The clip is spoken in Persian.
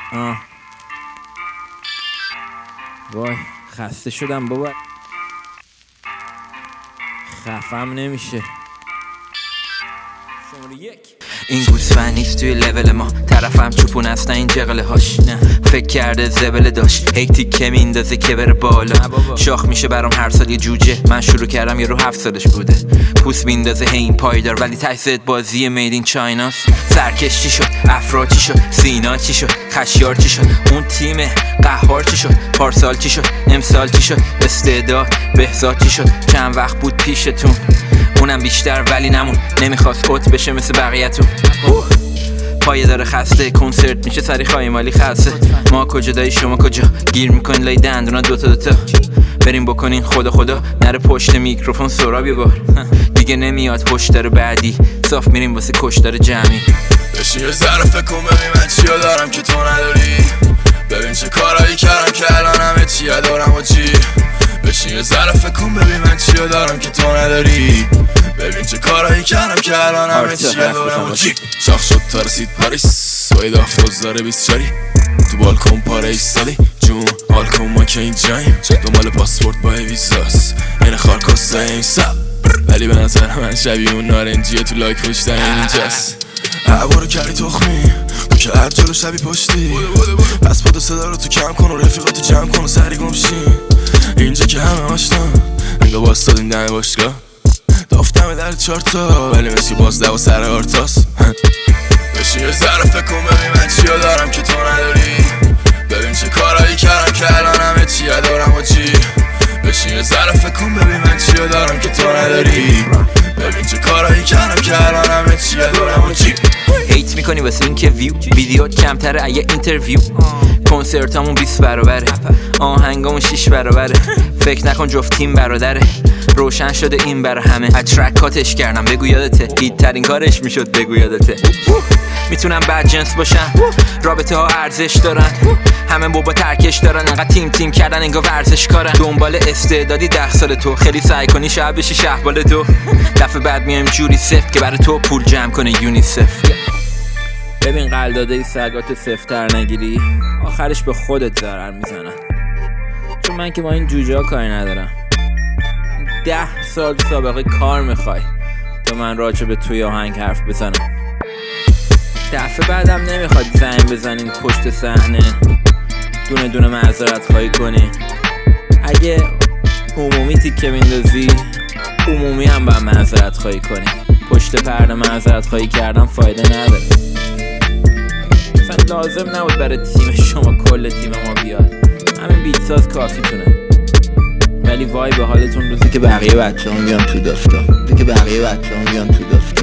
وای خسته شدم بابا، خفم نمیشه. شماره 1 این گوسفند نیست توی لول ما، طرفم چوپون است نه این جغله هاش. فکر کرده زبله داشت هی تیکه میندازه که بره بالا. شاخ میشه برام هر سال یه جوجه، من شروع کردم یه رو 7 سالش بوده. پوست میندازه هی این پایدار، ولی تجزیت بازی مید این چایناست. سرکش چی شد؟ افرا چی شد؟ سینا چی شد؟ خشیار چی شد؟ اون تیم قهار چی شد؟ پارسال چی شد؟ امسال چی شد؟ استعداد بهزاد چی شد؟ چند وقت بود پیشتون، اونم بیشتر ولی نمون، نمیخواست اوت بشه مثل بقیه‌تون. پایه داره خسته، کنسرت میشه سری خواهی مالی خسته. ما کجا دایی شما کجا؟ گیر میکنین لای دندونا دوتا بریم بکنین خدا نره پشت میکروفون سراب یه بار. دیگه نمیاد هشدار بعدی، صاف میریم واسه کشدار جمعی. بشین یه ذره فکر کن ببین من چیا دارم که تو نداری. ببین چه کارایی کردم که الان همه چیا دارم و چی. بشین یه ذره فکر کن ببین من چیا دارم که تو نداری. ببین چه کارایی کردم که الان همه چیا دارم و چی. شاخ شد تا رسید پاریس، باید آفتاز داره 20 جاری. تو بالکن پاره ایستادی جون حال کن ما که این جاییم. دنبال پاسپورت با ویزاست این خارکاسته این سب، ولی به نظر من شبیه اون نارنجیه تو لایک پشتن اینجاست. عبارو کردی تخمی تو که هر جلو شبی پشتی. پس پاد و صدا رو تو کم کن و رفیقاتو جمع کن و سری گمشین. اینجا که همه آشنا انگاه باستادیم دم باشگاه. دافتمه در 4 تا ولی مثل باز دو سر آرتاس. بشین یه ذره فکر کن ببین من چیا دارم که تو نداری. ببین چه کارایی کردم که الان همه چیا دارم و چی. بشین یه ذره فکر کن ببین من چیا دارم که تو نداری. ببین چه کارایی کردم که الان همه چیا دارم و چی. هیت میکنی واسه این که ویدیو کمتره اگه اینترویو. کنسرتامون 20 برابره، آهنگامون 6 برابره. فکر نکن جفت تیم برادره، روشن شده این برا همه. از ترکاتش کردم بگو یادته، هیت ترین کارش میشد بگو یادته. میتونم بد جنس باشن، رابطه ها ارزش دارن، همه بابا ترکش دارن، انقدر تیم کردن انگار ورزش کارن. دنبال استعدادی 10 سال تو، خیلی سعی کنی شب بشی شهبال تو. دفعه بعد میایم جوری سفت که برای تو پول جمع کنه یونیسف. ببین قلداده سگات سفتر نگیری، آخرش به خودت ضرر میزنن. چون من که با این جوجه ها کاری ندارم. 10 سال سابقه کار میخوای تا من راجع به توی آهنگ حرف بزنم. دفعه بعدم نمیخواد زنگ بزنین پشت صحنه دونه دونه معذرت خواهی کنی. اگه عمومی تیکه میندازی عمومی هم باید معذرت خواهی کنی. پشت پرده معذرت خواهی کردن فایده نداره. مثلا لازم نبود برای تیم شما کل تیم ما بیاد، همین بیتساز کافی تونه. ولی وای به حالتون روزی که بقیه بچه هم بیان تو دفتر.